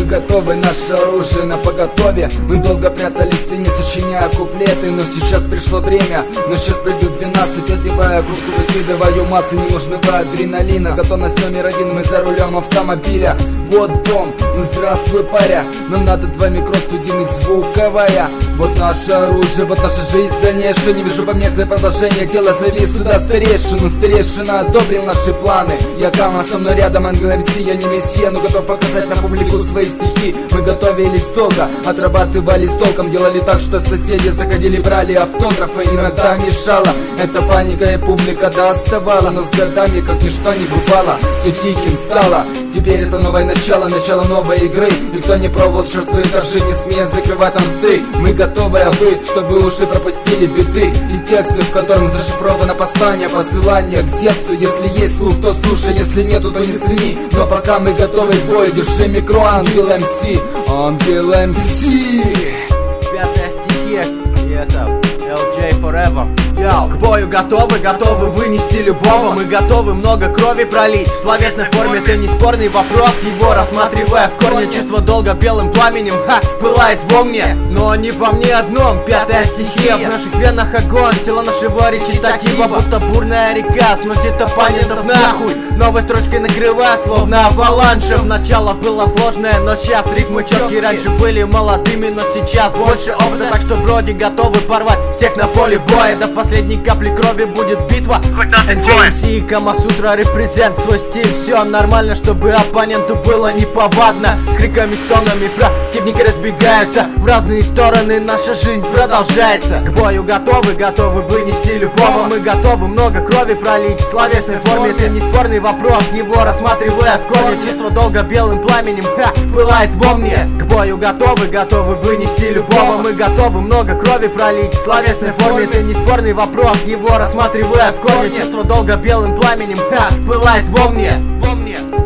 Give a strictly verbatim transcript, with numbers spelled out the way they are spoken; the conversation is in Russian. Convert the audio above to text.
готовы, наше оружие на поготове. Мы долго прятались в тени, сочиняя куплеты, но сейчас пришло время, но сейчас придут двенадцать. Одевая круг, выкидываю массы ненужного адреналина. Готовность номер один, мы за рулем автомобиля. Вот дом, ну здравствуй, паря. Нам надо два микро, студийных, звуковая. Вот наше оружие, вот наша жизнь занеша. Не вижу помех для продолжения, дело зови сюда старейшину. Старейшина одобрил наши планы. Я Кама, со мной рядом Ангел эм си, я не мессия, но готов показать на публику свои стихи. Мы готовились долго, отрабатывали с толком. Делали так, что соседи заходили, брали автографы. Иногда мешала эта паника, и публика доставала. Но с годами, как ничто не бывало, все тихим стало. Теперь это новое начало, начало новой игры. Никто не пробовал черствые этажи, не смеет закрывать нам ты. Мы готовы, а вы, чтобы уши пропустили беды и тексты, в котором зашифровано послание, посылание к сердцу. Если есть слух, то слушай, если нету, то не цени. Но пока мы готовы к бою, держи микро, Ангел эм си, Ангел эм си. Пятая стихия, и это эл джей Forever. Йоу, к бою готовы, готовы вынести любого. Мы готовы много крови пролить. В словесной форме это не спорный вопрос. Его рассматривая в корне, чувство долга белым пламенем, ха, пылает во мне, но не во мне одном. Пятая стихия, в наших венах огонь. Тело нашего речитатива, будто бурная река, сносит оппонентов нахуй. Новой строчкой накрывая, словно аваланшем. Начало было сложное, но сейчас рифмы четкие. Раньше были молодыми, но сейчас больше опыта. Так что вроде готовы порвать всех на поле боя. До последней капли крови будет битва. эн джей эм си и Камасутра репрезент свой стиль. Все нормально, чтобы оппоненту было неповадно. С криками, стонами противники разбегаются в разные стороны, наша жизнь продолжается. К бою готовы, готовы вынести любого. Мы готовы много крови пролить. В словесной форме это не спорный вопрос. Его рассматривая в корне, чувство долга белым пламенем, ха, пылает во мне. К бою готовы, готовы вынести любого. Мы готовы много крови пролить. В словесной форме это не спорный вопрос. Его рассматривая в корне, чувство долга белым пламенем, ха, пылает во мне, во мне.